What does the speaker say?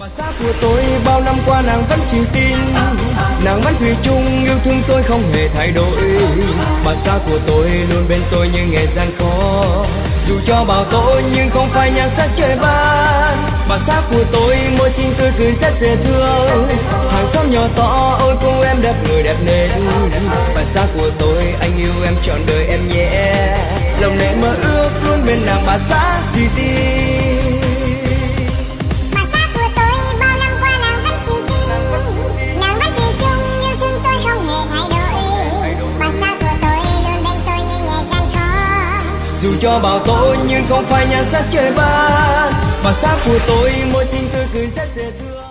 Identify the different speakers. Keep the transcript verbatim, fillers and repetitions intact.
Speaker 1: Xã của tôi bao năm qua nàng vẫn chịu tin, nàng vẫn thủy chung yêu thương tôi không hề thay đổi. Bà xã của tôi luôn bên tôi như ngày gian khó, dù cho bao tôi nhưng không phải nhan sắc trời ban. Bà xã của tôi môi xinh tươi cười rất dễ thương, hàng xóm nhỏ to ôi cô em đẹp người đẹp nên. Bà xã của tôi anh yêu em trọn đời em nhé, lòng này mơ ước luôn bên nàng bà xã duy tin. Dù cho bao tôi nhưng không phải nhan sắc trời ban. Bà xã của tôi môi xinh tươi cười rất dễ thương.